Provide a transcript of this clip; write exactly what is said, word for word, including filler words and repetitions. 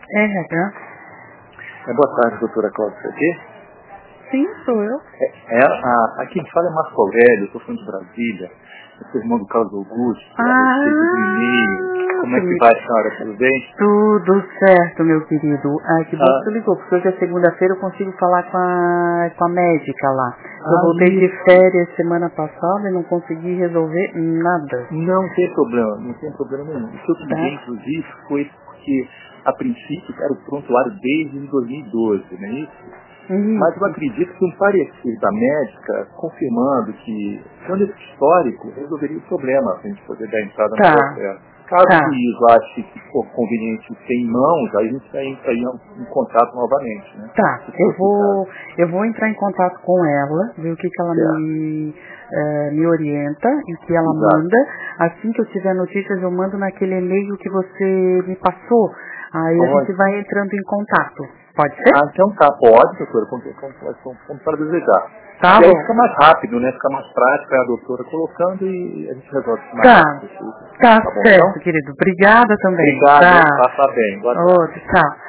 É, Regan. É, boa tarde, doutora Cláudia aqui. Sim, sou eu. É, é, a, aqui quem fala é Marco Aurélio, eu estou falando de Brasília. Eu sou irmão do Carlos Augusto, a respeito do e-mail. Como é que vai, senhora? Tudo bem? Tudo certo, meu querido. Ah, que bom Ah. que você ligou, porque hoje é segunda-feira eu consigo falar com a, com a médica lá. Eu Ah, voltei de isso. férias semana passada e não consegui resolver nada. Não tem problema, não tem problema nenhum. O que eu pedi, Tá? inclusive, foi porque, a princípio, era o prontuário desde dois mil e doze, não é isso? Mas eu Isso. acredito que um parecer da médica confirmando que, tendo esse histórico, resolveria o problema, para a gente poder dar entrada no Tá. processo. Caso Tá. o juiz ache que for conveniente ter em mãos, aí a gente vai entrar em contato novamente, né? Tá, Se eu fosse o vou, caso. eu vou entrar em contato com ela, ver o que, que ela Certo. me, eh, me orienta e o que ela Exato. manda. Assim que eu tiver notícias, eu mando naquele e-mail que você me passou. Aí a Pode. gente vai entrando em contato. Pode ser? Ah, então tá, pode, doutora, como, como, como, como para desejar. Tá E aí bom. fica mais rápido, né? Fica mais prático, é a doutora colocando e a gente resolve isso mais Tá. rápido possível. Tá Tá bom, certo, então? querido. Obrigada também. Obrigado, Tá. passa bem. Boa tarde. Outro, tchau.